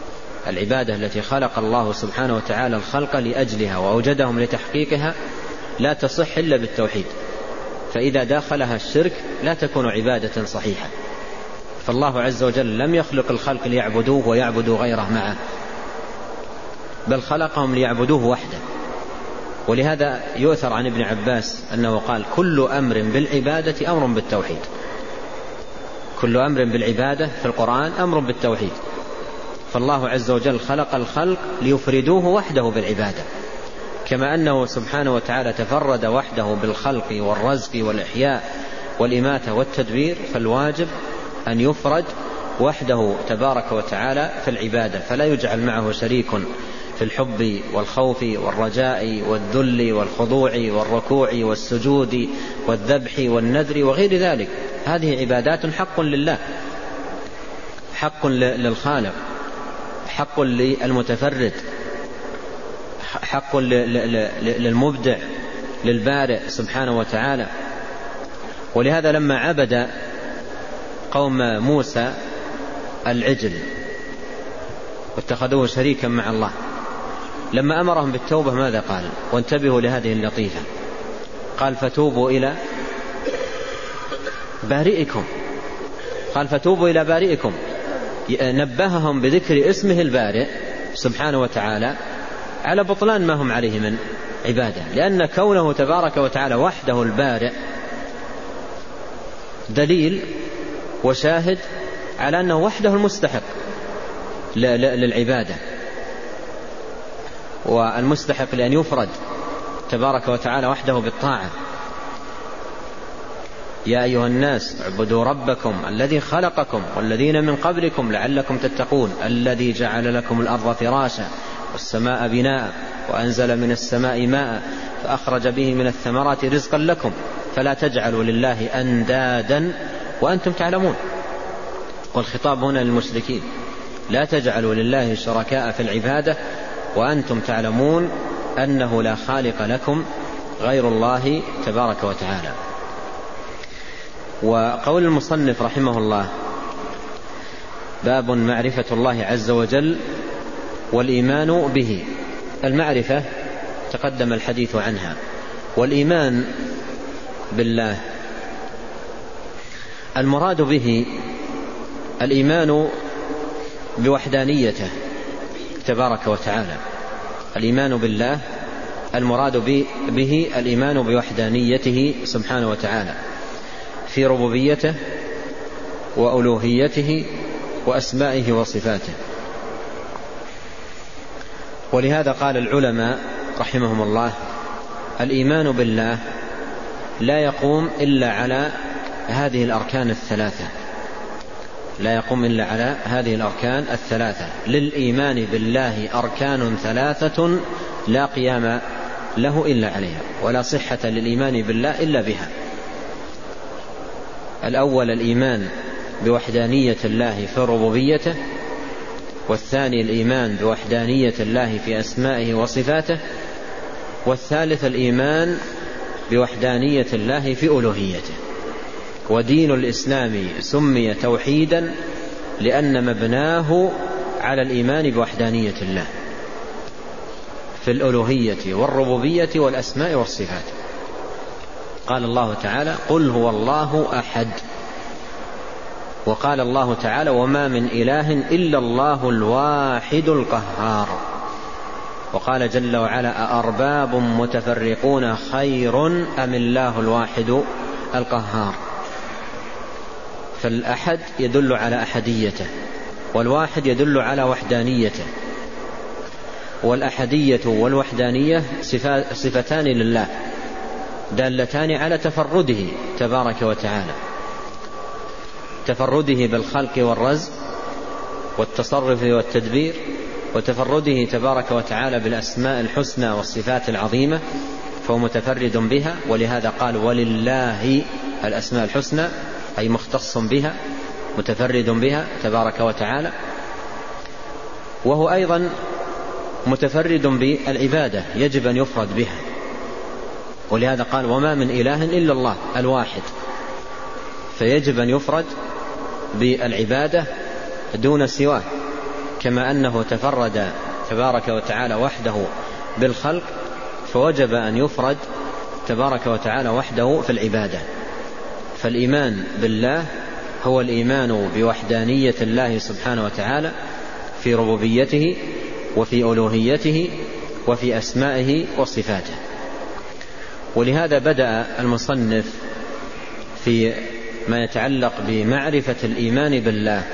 العبادة التي خلق الله سبحانه وتعالى الخلق لأجلها وأوجدهم لتحقيقها لا تصح إلا بالتوحيد، فإذا داخلها الشرك لا تكون عبادة صحيحة. فالله عز وجل لم يخلق الخلق ليعبدوه ويعبدوا غيره معه، بل خلقهم ليعبدوه وحده. ولهذا يؤثر عن ابن عباس أنه قال: كل أمر بالعبادة أمر بالتوحيد. كل أمر بالعبادة في القرآن أمر بالتوحيد. فالله عز وجل خلق الخلق ليفردوه وحده بالعبادة، كما أنه سبحانه وتعالى تفرد وحده بالخلق والرزق والإحياء والإماتة والتدبير، فالواجب أن يفرد وحده تبارك وتعالى في العبادة، فلا يجعل معه شريك في الحب والخوف والرجاء والذل والخضوع والركوع والسجود والذبح والنذر وغير ذلك. هذه عبادات حق لله، حق للخالق، حق للمتفرد، حق للمبدع للبارئ سبحانه وتعالى. ولهذا لما عبد قوم موسى العجل واتخذوه شريكا مع الله، لما أمرهم بالتوبة ماذا قال؟ وانتبهوا لهذه اللطيفة، قال: فتوبوا إلى بارئكم. قال: فتوبوا إلى بارئكم، نبههم بذكر اسمه البارئ سبحانه وتعالى على بطلان ما هم عليه من عبادة، لأن كونه تبارك وتعالى وحده البارئ دليل وشاهد على أنه وحده المستحق للعبادة والمستحق لأن يفرد تبارك وتعالى وحده بالطاعة. يا أيها الناس اعبدوا ربكم الذي خلقكم والذين من قبلكم لعلكم تتقون الذي جعل لكم الأرض فراشا والسماء بناء وأنزل من السماء ماء فأخرج به من الثمرات رزقا لكم فلا تجعلوا لله أندادا وأنتم تعلمون. والخطاب هنا للمشركين: لا تجعلوا لله شركاء في العبادة وأنتم تعلمون أنه لا خالق لكم غير الله تبارك وتعالى. وقول المصنف رحمه الله: باب معرفة الله عز وجل والإيمان به. المعرفة تقدم الحديث عنها، والإيمان بالله المراد به الإيمان بوحدانيته تبارك وتعالى. الإيمان بالله المراد به الإيمان بوحدانيته سبحانه وتعالى في ربوبيته وألوهيته وأسمائه وصفاته. ولهذا قال العلماء رحمهم الله: الإيمان بالله لا يقوم إلا على هذه الأركان الثلاثة، لا يقوم إلا على هذه الأركان الثلاثة. للإيمان بالله أركان ثلاثة لا قيام له إلا عليها، ولا صحة للإيمان بالله إلا بها. الأول الإيمان بوحدانية الله في ربوبيته، والثاني الإيمان بوحدانية الله في أسمائه وصفاته، والثالث الإيمان بوحدانية الله في ألوهيته. ودين الإسلام سمي توحيدا لأن مبناه على الإيمان بوحدانية الله في الألوهية والربوبية والأسماء والصفات. قال الله تعالى: قل هو الله أحد. وقال الله تعالى: وما من إله إلا الله الواحد القهار. وقال جل وعلا: أأرباب متفرقون خير أم الله الواحد القهار. فالأحد يدل على أحديته، والواحد يدل على وحدانيته. والأحدية والوحدانية صفتان لله دالتان على تفرده تبارك وتعالى، تفرده بالخلق والرزق والتصرف والتدبير، وتفرده تبارك وتعالى بالأسماء الحسنى والصفات العظيمة، فهو متفرد بها. ولهذا قال: ولله الأسماء الحسنى، أي مختص بها متفرد بها تبارك وتعالى. وهو أيضا متفرد بالعبادة، يجب أن يفرد بها. ولهذا قال: وما من إله إلا الله الواحد، فيجب أن يفرد بالعبادة دون سواه، كما أنه تفرد تبارك وتعالى وحده بالخلق، فوجب أن يفرد تبارك وتعالى وحده في العبادة. فالإيمان بالله هو الإيمان بوحدانية الله سبحانه وتعالى في ربوبيته وفي ألوهيته وفي أسمائه وصفاته. ولهذا بدأ المصنف في ما يتعلق بمعرفة الإيمان بالله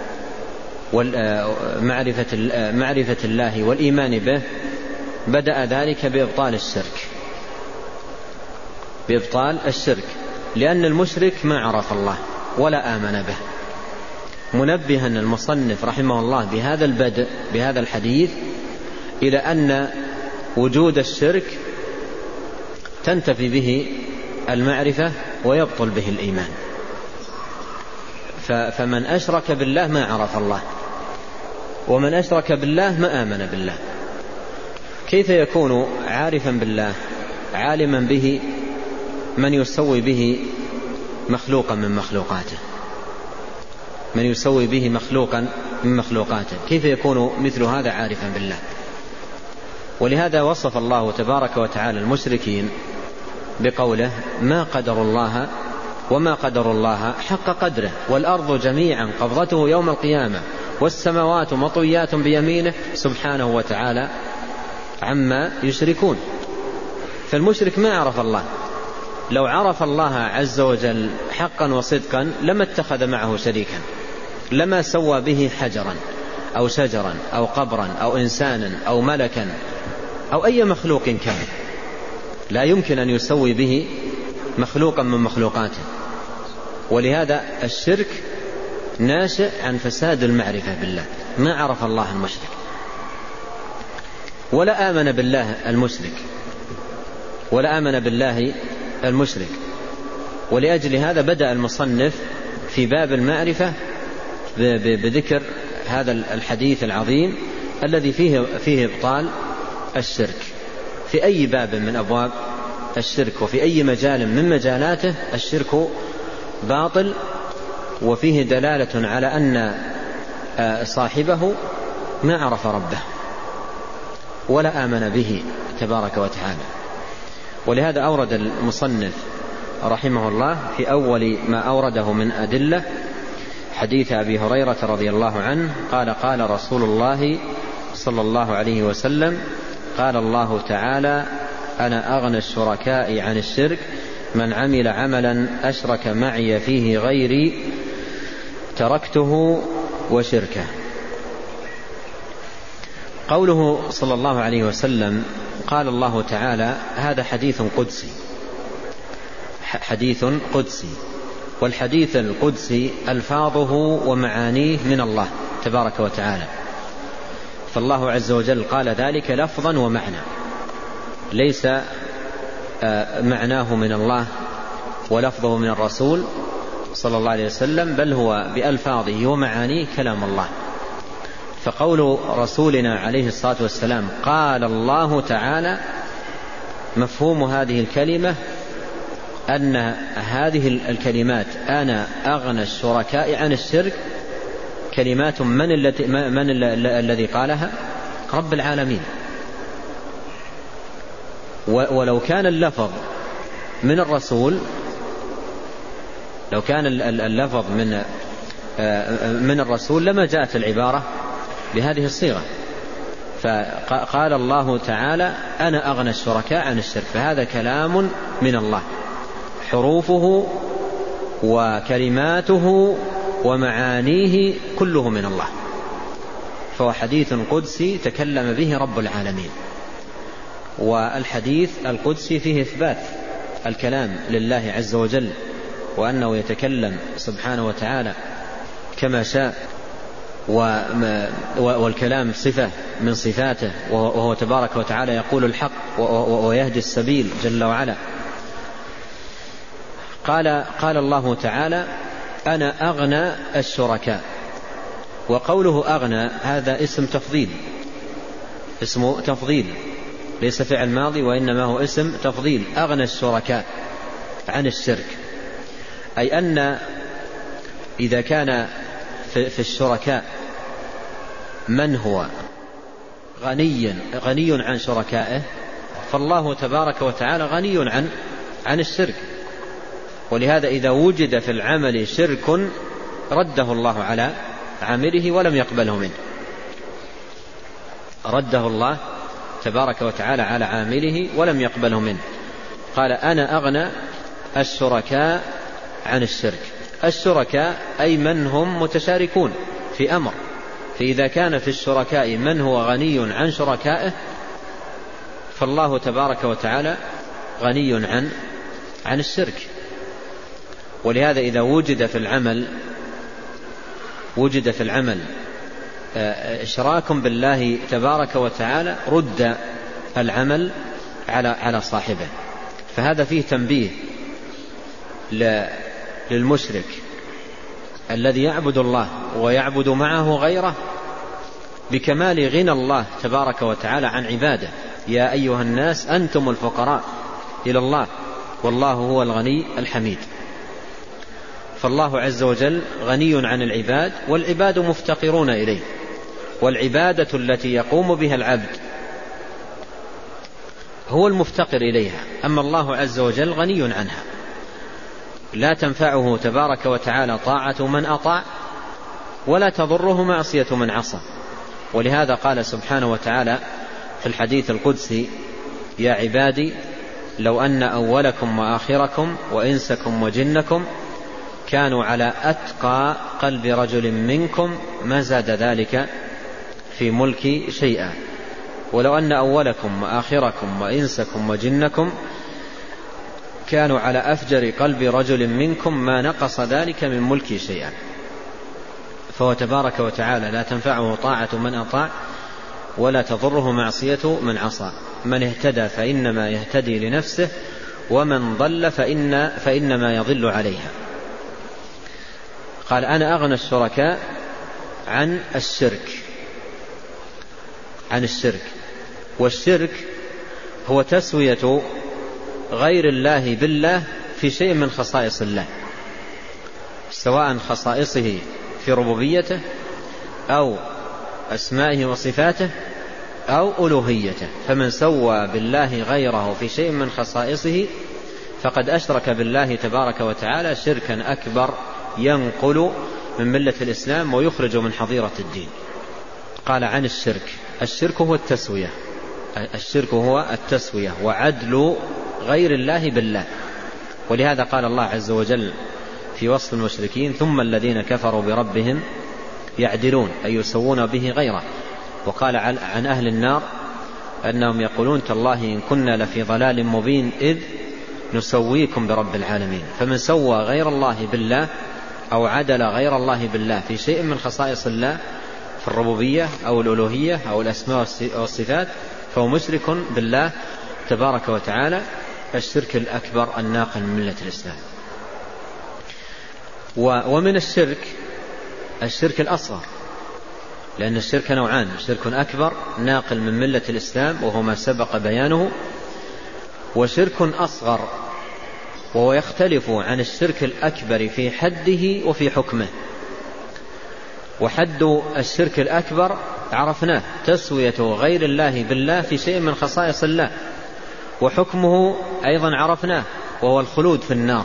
معرفة الله والإيمان به، بدأ ذلك بإبطال الشرك، لأن المشرك ما عرف الله ولا آمن به، منبها المصنف رحمه الله بهذا البدء بهذا الحديث إلى أن وجود الشرك تنتفي به المعرفة ويبطل به الإيمان. فمن أشرك بالله ما عرف الله، ومن أشرك بالله ما آمن بالله. كيف يكون عارفا بالله عالما به من يسوي به مخلوقا من مخلوقاته، من يسوي به مخلوقا من مخلوقاته؟ كيف يكون مثل هذا عارفا بالله؟ ولهذا وصف الله تبارك وتعالى المشركين بقوله: ما قدر الله وما قدر الله حق قدره، والأرض جميعا قبضته يوم القيامة والسماوات مطويات بيمينه سبحانه وتعالى عما يشركون. فالمشرك ما عرف الله. لو عرف الله عز وجل حقا وصدقا لما اتخذ معه شريكا، لما سوى به حجرا أو شجرا أو قبرا أو إنسانا أو ملكا أو أي مخلوق كان، لا يمكن أن يسوي به مخلوقا من مخلوقاته. ولهذا الشرك ناشئ عن فساد المعرفة بالله، ما عرف الله المشرك ولا آمن بالله المشرك. ولأجل هذا بدأ المصنف في باب المعرفة بذكر هذا الحديث العظيم الذي فيه إبطال الشرك. في أي باب من أبواب الشرك وفي أي مجال من مجالاته الشرك باطل، وفيه دلالة على أن صاحبه ما عرف ربه ولا آمن به تبارك وتعالى. ولهذا أورد المصنف رحمه الله في أول ما أورده من أدلة حديث أبي هريرة رضي الله عنه قال: قال رسول الله صلى الله عليه وسلم: قال الله تعالى: أنا أغنى الشركاء عن الشرك، من عمل عملا أشرك معي فيه غيري تركته وشركه. قوله صلى الله عليه وسلم قال الله تعالى، هذا حديث قدسي، والحديث القدسي ألفاظه ومعانيه من الله تبارك وتعالى، فالله عز وجل قال ذلك لفظا ومعنى، ليس معناه من الله ولفظه من الرسول صلى الله عليه وسلم، بل هو بألفاظه ومعانيه كلام الله. فقول رسولنا عليه الصلاة والسلام قال الله تعالى، مفهوم هذه الكلمة أن هذه الكلمات أنا أغنى الشركاء عن الشرك كلمات من الذي قالها؟ رب العالمين. ولو كان اللفظ من الرسول، لو كان اللفظ من الرسول لما جاءت العبارة بهذه الصيغة. فقال الله تعالى أنا أغنى الشركاء عن الشرك، فهذا كلام من الله، حروفه وكلماته ومعانيه كله من الله، فهو حديث قدسي تكلم به رب العالمين. والحديث القدسي فيه إثبات الكلام لله عز وجل، وأنه يتكلم سبحانه وتعالى كما شاء، والكلام صفة من صفاته، وهو تبارك وتعالى يقول الحق ويهدي السبيل جل وعلا. قال الله تعالى أنا أغنى الشركاء، وقوله أغنى هذا اسم تفضيل، ليس فعل ماضي وإنما هو اسم تفضيل. أغنى الشركاء عن الشرك، أي أن إذا كان في الشركاء من هو غني عن شركائه، فالله تبارك وتعالى غني عن الشرك. ولهذا إذا وجد في العمل شرك رده الله على عامله ولم يقبله منه، رده الله تبارك وتعالى على عامله ولم يقبله منه. قال أنا أغنى الشركاء عن الشرك. الشركاء أي من هم متشاركون في أمر، فإذا كان في الشركاء من هو غني عن شركائه فالله تبارك وتعالى غني عن الشرك. ولهذا إذا وجد في العمل إشراك بالله تبارك وتعالى رد العمل على صاحبه. فهذا فيه تنبيه للمشرك الذي يعبد الله ويعبد معه غيره بكمال غنى الله تبارك وتعالى عن عباده. يا أيها الناس أنتم الفقراء إلى الله والله هو الغني الحميد. فالله عز وجل غني عن العباد والعباد مفتقرون إليه، والعبادة التي يقوم بها العبد هو المفتقر إليها، أما الله عز وجل غني عنها، لا تنفعه تبارك وتعالى طاعة من أطاع ولا تضره معصية من عصى. ولهذا قال سبحانه وتعالى في الحديث القدسي: يا عبادي لو أن أولكم وآخركم وإنسكم وجنكم كانوا على أتقى قلب رجل منكم ما زاد ذلك في ملكي شيئا، ولو أن أولكم وآخركم وإنسكم وجنكم كانوا على أفجر قلب رجل منكم ما نقص ذلك من ملكي شيئا. فهو تبارك وتعالى لا تنفعه طاعة من أطاع ولا تضره معصية من عصى. من اهتدى فإنما يهتدي لنفسه ومن ضل فإنما يضل عليها. قال أنا أغنى الشركاء عن الشرك. والشرك هو تسوية غير الله بالله في شيء من خصائص الله، سواء خصائصه في ربوبيته أو أسمائه وصفاته أو ألوهيته. فمن سوى بالله غيره في شيء من خصائصه فقد أشرك بالله تبارك وتعالى شركا أكبر ينقل من ملة الإسلام ويخرج من حظيرة الدين. قال عن الشرك هو التسوية وعدل غير الله بالله. ولهذا قال الله عز وجل في وصف المشركين: ثم الذين كفروا بربهم يعدلون، أي يسوون به غيره. وقال عن أهل النار أنهم يقولون: تالله إن كنا لفي ضلال مبين إذ نسويكم برب العالمين. فمن سوى غير الله بالله أو عدل غير الله بالله في شيء من خصائص الله في الربوبية أو الألوهية أو الأسماء والصفات فهو مشرك بالله تبارك وتعالى الشرك الأكبر الناقل من ملة الإسلام. ومن الشرك الأصغر، لأن الشرك نوعان: شرك أكبر ناقل من ملة الإسلام وهو ما سبق بيانه، وشرك أصغر وهو يختلف عن الشرك الأكبر في حده وفي حكمه. وحد الشرك الأكبر عرفناه: تسوية غير الله بالله في شيء من خصائص الله. وحكمه أيضا عرفناه، وهو الخلود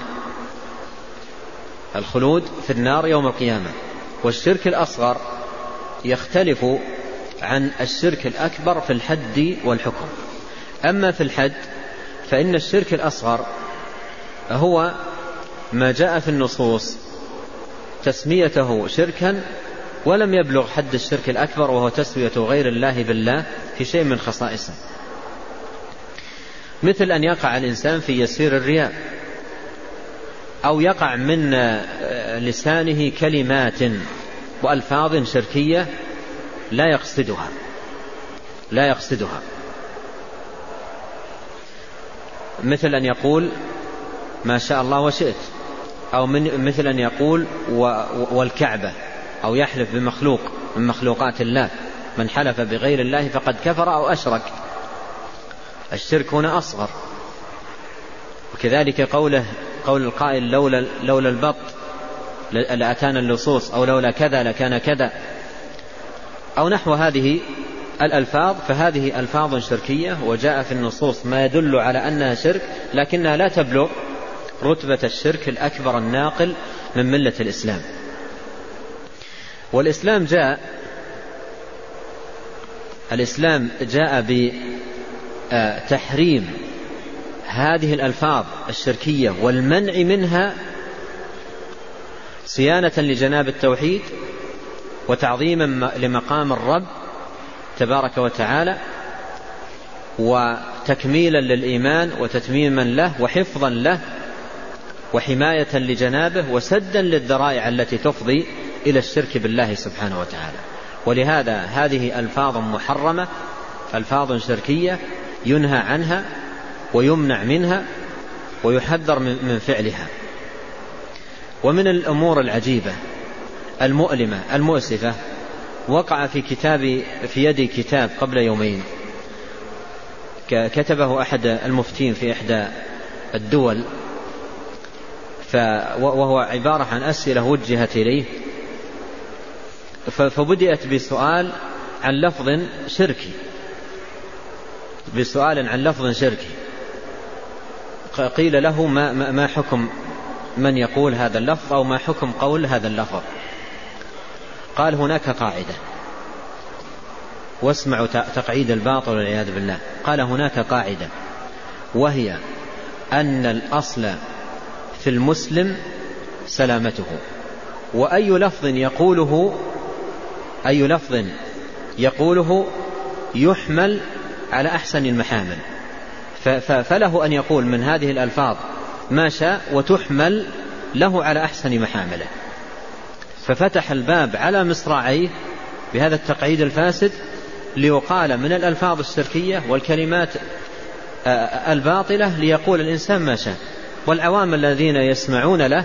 في النار يوم القيامة. والشرك الأصغر يختلف عن الشرك الأكبر في الحد والحكم. أما في الحد فإن الشرك الأصغر هو ما جاء في النصوص تسميته شركا ولم يبلغ حد الشرك الأكبر، وهو تسوية غير الله بالله في شيء من خصائصه، مثل أن يقع الإنسان في يسير الرياء، أو يقع من لسانه كلمات وألفاظ شركية لا يقصدها، مثل أن يقول ما شاء الله وشئت، أو مثل أن يقول والكعبة، أو يحلف بمخلوق من مخلوقات الله. من حلف بغير الله فقد كفر أو أشرك. الشرك هنا أصغر. وكذلك قول القائل لولا البط لأتانا اللصوص، أو لولا كذا لكان كذا، أو نحو هذه الألفاظ، فهذه ألفاظ شركية، وجاء في النصوص ما يدل على أنها شرك، لكنها لا تبلغ رتبة الشرك الأكبر الناقل من ملة الإسلام. والإسلام جاء بتحريم هذه الألفاظ الشركية والمنع منها صيانة لجناب التوحيد وتعظيما لمقام الرب تبارك وتعالى، وتكميلا للإيمان وتتميما له وحفظا له وحماية لجنابه وسدا للذرائع التي تفضي إلى الشرك بالله سبحانه وتعالى. ولهذا هذه ألفاظ محرمة، ألفاظ شركية ينهى عنها ويمنع منها ويحذر من فعلها. ومن الأمور العجيبة المؤلمة المؤسفة، وقع في يدي كتاب قبل يومين كتبه أحد المفتين في إحدى الدول، وهو عبارة عن أسئلة وجهت إليه، فبدأت بسؤال عن لفظ شركي، قيل له ما حكم من يقول هذا اللفظ، أو ما حكم قول هذا اللفظ؟ قال هناك قاعدة، واسمعوا تقعيد الباطل والعياذ بالله. قال هناك قاعدة، وهي أن الأصل في المسلم سلامته، وأي لفظ يقوله يحمل على أحسن المحامل، فله أن يقول من هذه الألفاظ ما شاء وتحمل له على أحسن محامله. ففتح الباب على مصراعيه بهذا التقعيد الفاسد، ليقال من الألفاظ الشركية والكلمات الباطلة ليقول الإنسان ما شاء، والعوام الذين يسمعون له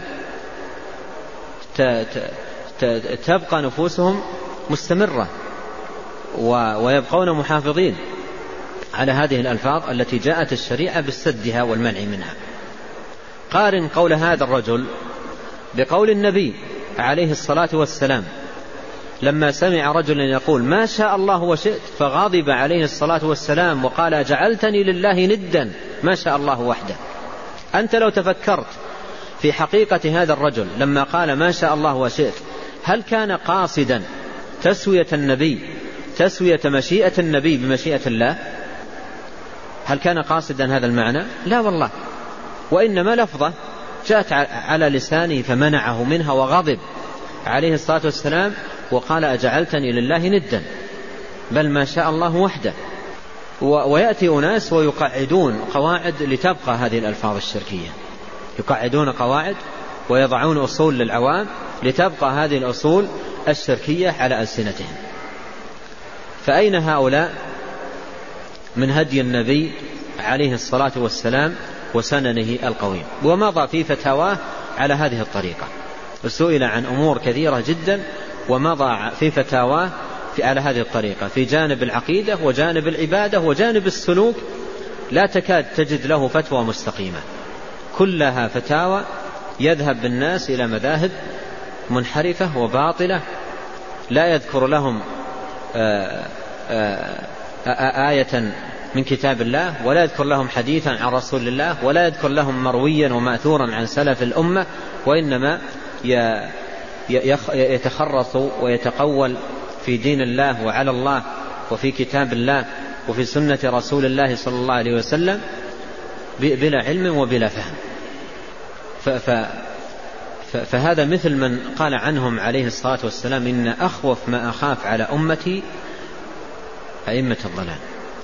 تبقى نفوسهم مستمرة ويبقون محافظين على هذه الألفاظ التي جاءت الشريعة بالسدها والمنع منها. قارن قول هذا الرجل بقول النبي عليه الصلاة والسلام لما سمع رجلا يقول ما شاء الله وشئت، فغضب عليه الصلاة والسلام وقال جعلتني لله ندا ما شاء الله وحده. أنت لو تفكرت في حقيقة هذا الرجل لما قال ما شاء الله وشئت، هل كان قاصدا تسوية مشيئة النبي بمشيئة الله؟ هل كان قاصدا هذا المعنى؟ لا والله، وإنما لفظة جاءت على لسانه فمنعه منها، وغضب عليه الصلاة والسلام وقال أجعلتني لله ندا، بل ما شاء الله وحده. ويأتي أناس ويقعدون قواعد لتبقى هذه الألفاظ الشركية، يقعدون قواعد ويضعون أصول للعوام لتبقى هذه الأصول الشركية على ألسنتهم. فأين هؤلاء من هدي النبي عليه الصلاة والسلام وسننه القويم؟ ومضى في فتاواه على هذه الطريقة، وسئل عن أمور كثيرة جدا ومضى في فتاواه على هذه الطريقة، في جانب العقيدة وجانب العبادة وجانب السلوك، لا تكاد تجد له فتوى مستقيمة، كلها فتاوى يذهب بالناس إلى مذاهب منحرفة وباطلة، لا يذكر لهم آية من كتاب الله، ولا يذكر لهم حديثا عن رسول الله، ولا يذكر لهم مرويا ومأثورا عن سلف الأمة، وإنما يتخرص ويتقول في دين الله وعلى الله وفي كتاب الله وفي سنة رسول الله صلى الله عليه وسلم بلا علم وبلا فهم. فهذا مثل من قال عنهم عليه الصلاة والسلام إن أخوف ما أخاف على أمتي أئمة الضلال،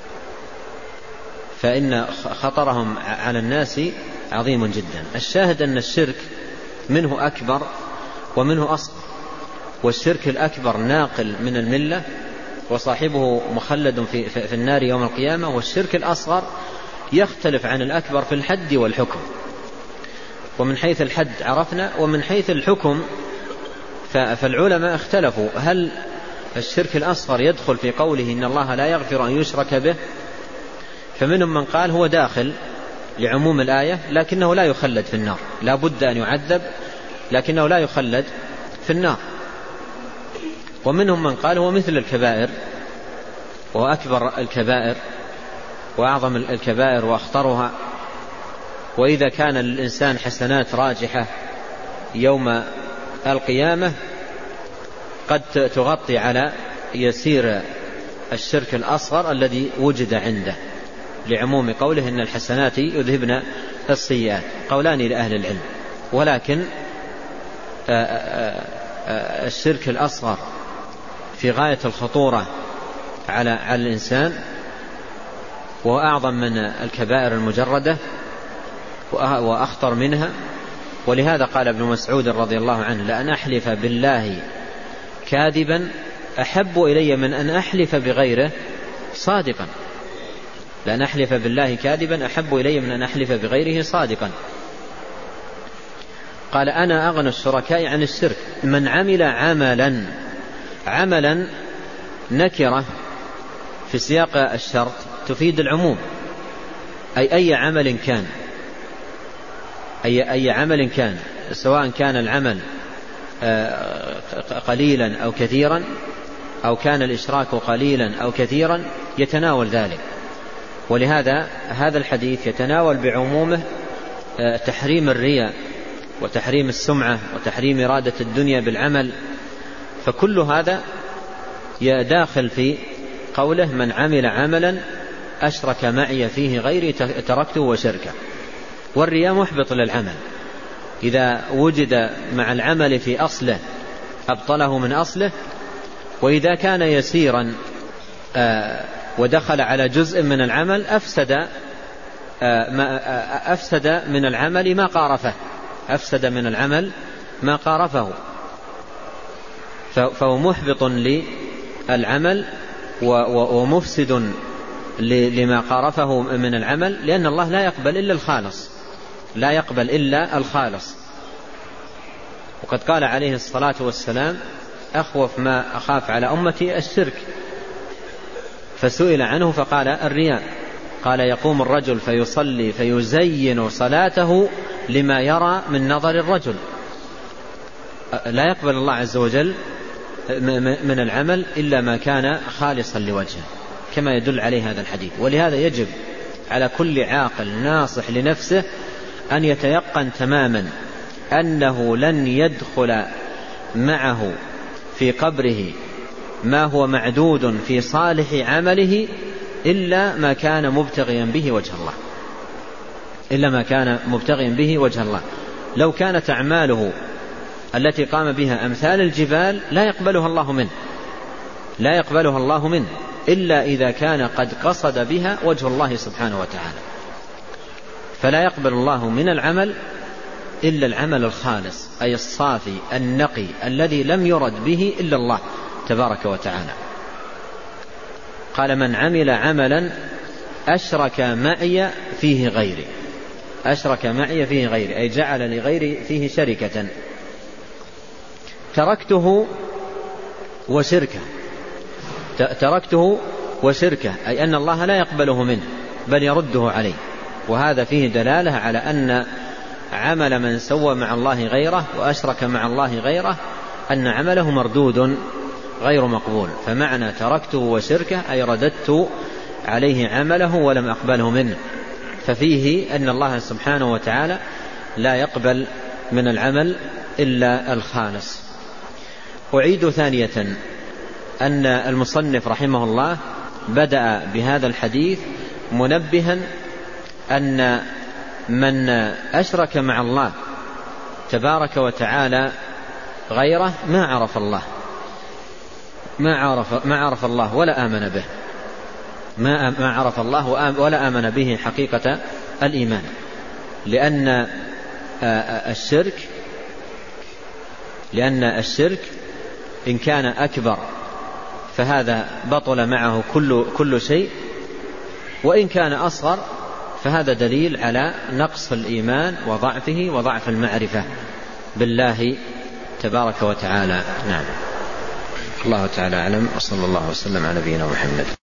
فإن خطرهم على الناس عظيم جدا. الشاهد أن الشرك منه أكبر ومنه أصغر، والشرك الأكبر ناقل من الملة وصاحبه مخلد في النار يوم القيامة، والشرك الأصغر يختلف عن الأكبر في الحد والحكم. ومن حيث الحد عرفنا، ومن حيث الحكم فالعلماء اختلفوا هل الشرك الأصغر يدخل في قوله إن الله لا يغفر أن يشرك به، فمنهم من قال هو داخل لعموم الآية لكنه لا يخلد في النار، لا بد أن يعذب لكنه لا يخلد في النار. ومنهم من قال هو مثل الكبائر وأكبر الكبائر وأعظم الكبائر وأخطرها، وإذا كان للإنسان حسنات راجحة يوم القيامة قد تغطي على يسير الشرك الأصغر الذي وجد عنده، لعموم قوله إن الحسنات يذهبن السيئات. قولان لأهل العلم، ولكن الشرك الأصغر في غاية الخطورة على الإنسان، وأعظم من الكبائر المجردة وأخطر منها. ولهذا قال ابن مسعود رضي الله عنه: لأن أحلف بالله كاذبا أحب إلي من أن أحلف بغيره صادقا. لأن أحلف بالله كاذبا أحب إلي من أن أحلف بغيره صادقا. قال: أنا أغنى الشركاء عن الشرك. من عمل عملا نكرة في سياق الشرط تفيد العموم، أي عمل كان، أي عمل كان، سواء كان العمل قليلا أو كثيرا، أو كان الإشراك قليلا أو كثيرا، يتناول ذلك. ولهذا هذا الحديث يتناول بعمومه تحريم الرياء وتحريم السمعة وتحريم إرادة الدنيا بالعمل، فكل هذا يداخل في قوله: من عمل عملا أشرك معي فيه غيري تركته وشركه. والرياء محبط للعمل، إذا وجد مع العمل في أصله أبطله من أصله، وإذا كان يسيرا ودخل على جزء من العمل أفسد من العمل ما قارفه، فهو محبط للعمل ومفسد لما قارفه من العمل، لأن الله لا يقبل إلا الخالص. وقد قال عليه الصلاة والسلام: أخوف ما أخاف على أمتي الشرك. فسئل عنه فقال: الرياء. قال: يقوم الرجل فيصلي فيزين صلاته لما يرى من نظر الرجل. لا يقبل الله عز وجل من العمل إلا ما كان خالصا لوجهه، كما يدل عليه هذا الحديث. ولهذا يجب على كل عاقل ناصح لنفسه أن يتيقن تماما أنه لن يدخل معه في قبره ما هو معدود في صالح عمله إلا ما كان مبتغيا به وجه الله. لو كانت أعماله التي قام بها أمثال الجبال لا يقبلها الله منه إلا إذا كان قد قصد بها وجه الله سبحانه وتعالى. فلا يقبل الله من العمل إلا العمل الخالص، أي الصافي النقي الذي لم يرد به إلا الله تبارك وتعالى. قال: من عمل عملا أشرك معي فيه غيري، أي جعل لغيري فيه شركة، تركته وشركه، أي أن الله لا يقبله منه بل يرده عليه. وهذا فيه دلالة على أن عمل من سوى مع الله غيره وأشرك مع الله غيره أن عمله مردود غير مقبول. فمعنى تركته وشركه أي رددت عليه عمله ولم أقبله منه. ففيه أن الله سبحانه وتعالى لا يقبل من العمل إلا الخالص. أعيد ثانية أن المصنف رحمه الله بدأ بهذا الحديث منبها أن من أشرك مع الله تبارك وتعالى غيره ما عرف الله ولا آمن به، ما عرف الله ولا آمن به حقيقة الإيمان. لأن الشرك إن كان أكبر فهذا بطل معه كل شيء، وإن كان أصغر فهذا دليل على نقص الإيمان وضعفه وضعف المعرفة بالله تبارك وتعالى. نعم. الله تعالى أعلم، وصلى الله وسلم على نبينا محمد.